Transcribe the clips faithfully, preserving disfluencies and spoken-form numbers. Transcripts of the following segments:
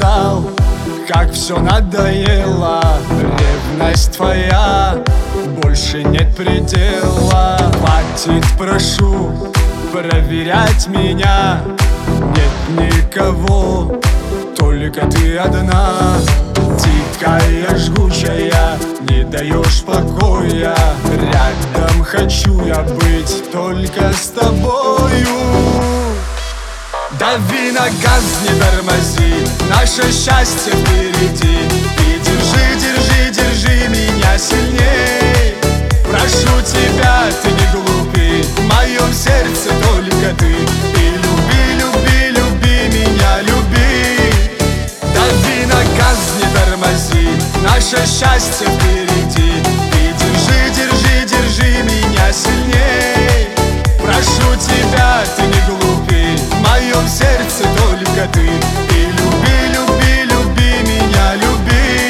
сказал, как все надоело. Ревность твоя, больше нет предела. Хватит, прошу, проверять меня. Нет никого, только ты одна. Дикая, жгучая, не даешь покоя. Рядом хочу я быть только с тобою. Дави на газ, не тормози, наше счастье впереди. И держи, держи, держи меня сильней. Прошу тебя, ты не глупи, в моем сердце только ты. И люби, люби, люби меня, люби. Дави на газ, не тормози, наше счастье впереди. И держи, держи, держи меня сильней. Прошу тебя, ты не глупи, в моем сердце только ты. И люби, люби, люби меня, люби.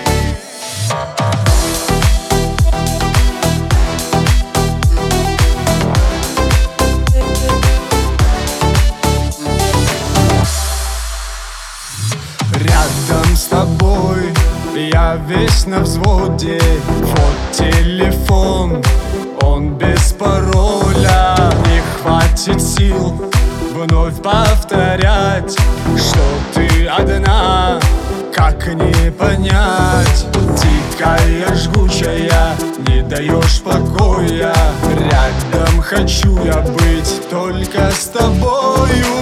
Рядом с тобой я весь на взводе. Вот телефон, он без пароля. Не хватит сил вновь повторять, что ты одна, как не понять. Дикая, жгучая, не даешь покоя. Рядом хочу я быть только с тобою.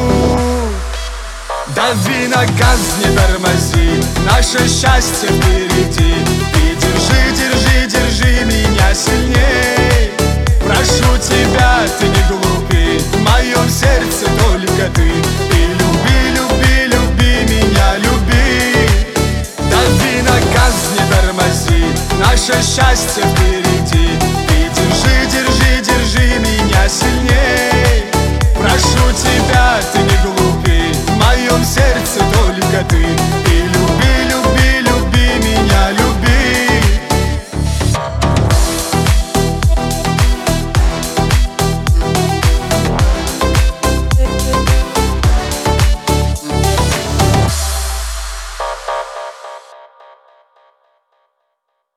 Дави на газ, не тормози, наше счастье впереди. И держи, держи, держи меня сильней. Прошу тебя, ты не глупи, в моем сердце только ты. И люби, люби, люби меня, люби. Дави на газ, не тормози, наше счастье